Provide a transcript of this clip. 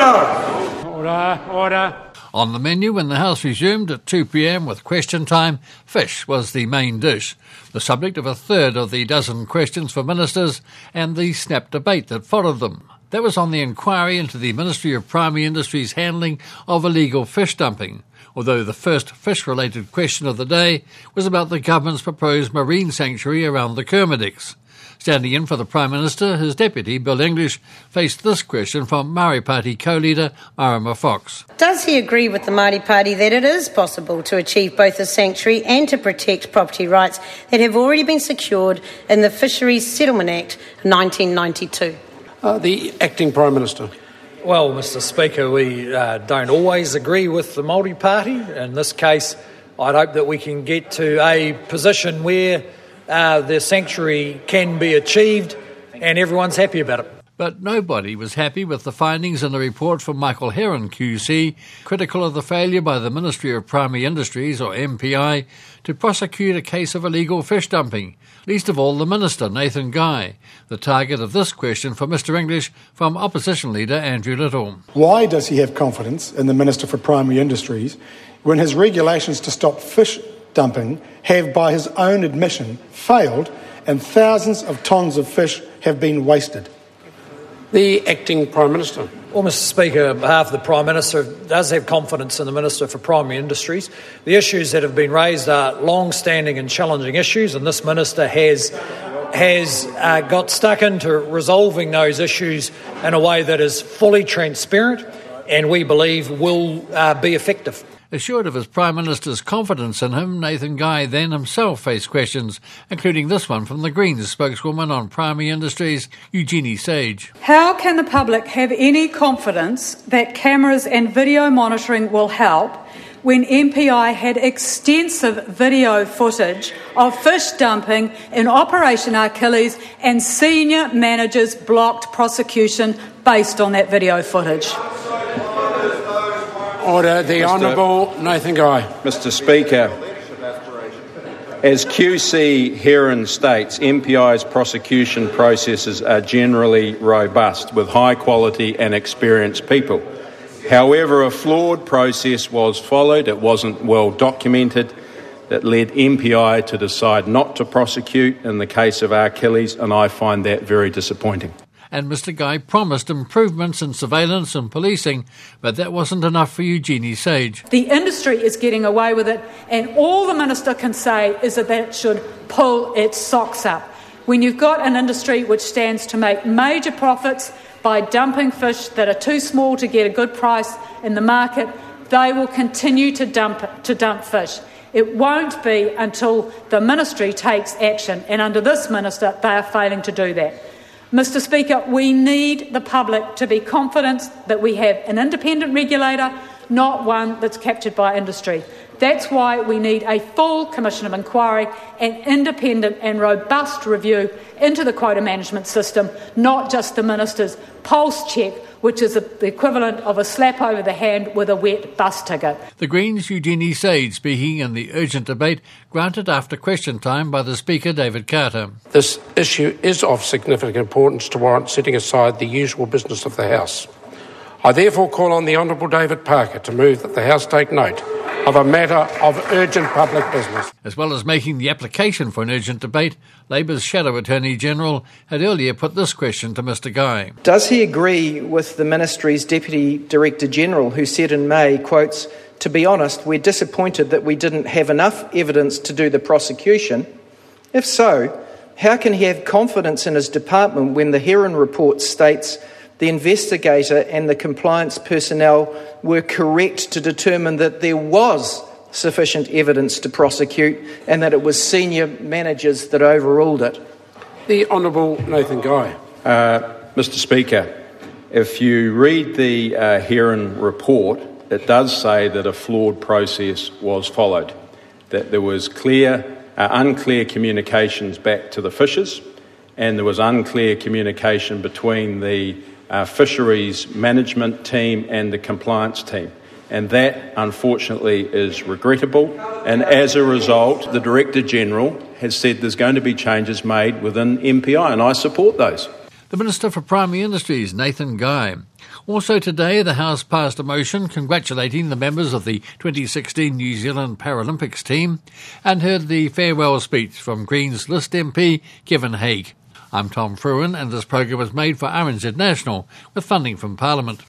Order. On the menu when the House resumed at 2 p.m. with question time, fish was the main dish, the subject of a third of the dozen questions for ministers and the snap debate that followed them. That was on the inquiry into the Ministry of Primary Industries' handling of illegal fish dumping, although the first fish-related question of the day was about the government's proposed marine sanctuary around the Kermadec. Standing in for the Prime Minister, his deputy, Bill English, faced this question from Māori Party co-leader Marama Fox. Does he agree with the Māori Party that it is possible to achieve both a sanctuary and to protect property rights that have already been secured in the Fisheries Settlement Act 1992? The Acting Prime Minister. Well, Mr Speaker, we don't always agree with the Māori Party. In this case, I'd hope that we can get to a position where the sanctuary can be achieved and everyone's happy about it. But nobody was happy with the findings in the report from Michael Heron QC, critical of the failure by the Ministry of Primary Industries, or MPI, to prosecute a case of illegal fish dumping, least of all the Minister, Nathan Guy, the target of this question for Mr English from Opposition Leader Andrew Little. Why does he have confidence in the Minister for Primary Industries when his regulations to stop fish dumping have, by his own admission, failed and thousands of tonnes of fish have been wasted? The Acting Prime Minister. Well, Mr Speaker, on behalf of the Prime Minister, does have confidence in the Minister for Primary Industries. The issues that have been raised are long-standing and challenging issues, and this Minister has got stuck into resolving those issues in a way that is fully transparent and we believe will be effective. Assured of his Prime Minister's confidence in him, Nathan Guy then himself faced questions, including this one from the Greens spokeswoman on Primary Industries, Eugenie Sage. How can the public have any confidence that cameras and video monitoring will help when MPI had extensive video footage of fish dumping in Operation Achilles and senior managers blocked prosecution based on that video footage? Order. The Honourable Nathan Guy. Mr Speaker, as QC Heron states, MPI's prosecution processes are generally robust with high quality and experienced people. However, a flawed process was followed. It wasn't well documented. That led MPI to decide not to prosecute in the case of Achilles, and I find that very disappointing. And Mr Guy promised improvements in surveillance and policing, but that wasn't enough for Eugenie Sage. The industry is getting away with it, and all the Minister can say is that it should pull its socks up. When you've got an industry which stands to make major profits by dumping fish that are too small to get a good price in the market, they will continue to dump fish. It won't be until the ministry takes action, and under this minister they are failing to do that. Mr Speaker, we need the public to be confident that we have an independent regulator, not one that's captured by industry. That's why we need a full Commission of Inquiry and independent and robust review into the quota management system, not just the Minister's pulse check, which is the equivalent of a slap over the hand with a wet bus ticket. The Greens' Eugenie Sage, speaking in the urgent debate, granted after question time by the Speaker, David Carter. This issue is of significant importance to warrant setting aside the usual business of the House. I therefore call on the Honourable David Parker to move that the House take note of a matter of urgent public business. As well as making the application for an urgent debate, Labour's Shadow Attorney-General had earlier put this question to Mr Guy. Does he agree with the Ministry's Deputy Director-General who said in May, quotes, "To be honest, we're disappointed that we didn't have enough evidence to do the prosecution"? If so, how can he have confidence in his department when the Heron report states the investigator and the compliance personnel were correct to determine that there was sufficient evidence to prosecute and that it was senior managers that overruled it? The Honourable Nathan Guy. Mr Speaker, if you read the Heron report, it does say that a flawed process was followed, that there was unclear communications back to the fishers, and there was unclear communication between the fisheries management team and the compliance team. And that, unfortunately, is regrettable. And as a result, the Director-General has said there's going to be changes made within MPI, and I support those. the Minister for Primary Industries, Nathan Guy. Also today, the House passed a motion congratulating the members of the 2016 New Zealand Paralympics team and heard the farewell speech from Greens List MP Kevin Haig. I'm Tom Fruin, and this program was made for RNZ National with funding from Parliament.